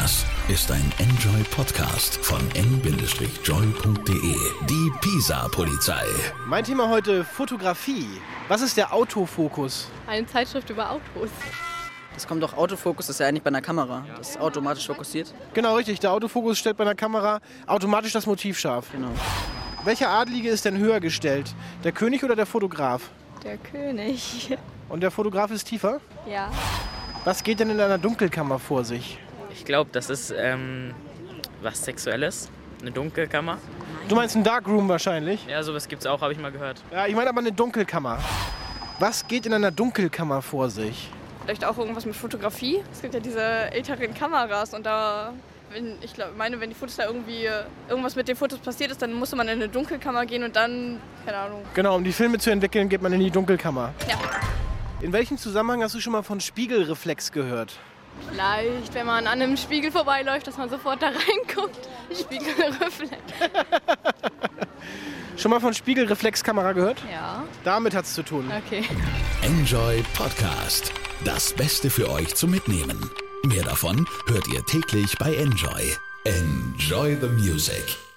Das ist ein Enjoy-Podcast von n-joy.de. Die Pisa-Polizei. Mein Thema heute Fotografie. Was ist der Autofokus? Eine Zeitschrift über Autos. Das kommt doch, Autofokus, das ist ja eigentlich bei einer Kamera. Das ist automatisch fokussiert. Genau, richtig. Der Autofokus stellt bei einer Kamera automatisch das Motiv scharf. Genau. Welcher Adlige ist denn höher gestellt? Der König oder der Fotograf? Der König. Und der Fotograf ist tiefer? Ja. Was geht denn in einer Dunkelkammer vor sich? Ich glaube, das ist was Sexuelles. Eine Dunkelkammer. Du meinst ein Darkroom wahrscheinlich? Ja, sowas gibt's auch, habe ich mal gehört. Ja, ich meine aber eine Dunkelkammer. Was geht in einer Dunkelkammer vor sich? Vielleicht auch irgendwas mit Fotografie. Es gibt ja diese älteren Kameras und da, wenn die Fotos da irgendwas mit den Fotos passiert ist, dann musste man in eine Dunkelkammer gehen und dann, keine Ahnung. Genau, um die Filme zu entwickeln, geht man in die Dunkelkammer. Ja. In welchem Zusammenhang hast du schon mal von Spiegelreflex gehört? Vielleicht, wenn man an einem Spiegel vorbeiläuft, dass man sofort da reinguckt. Spiegelreflex. Schon mal von Spiegelreflexkamera gehört? Ja. Damit hat's zu tun. Okay. Enjoy Podcast. Das Beste für euch zum Mitnehmen. Mehr davon hört ihr täglich bei Enjoy. Enjoy the music.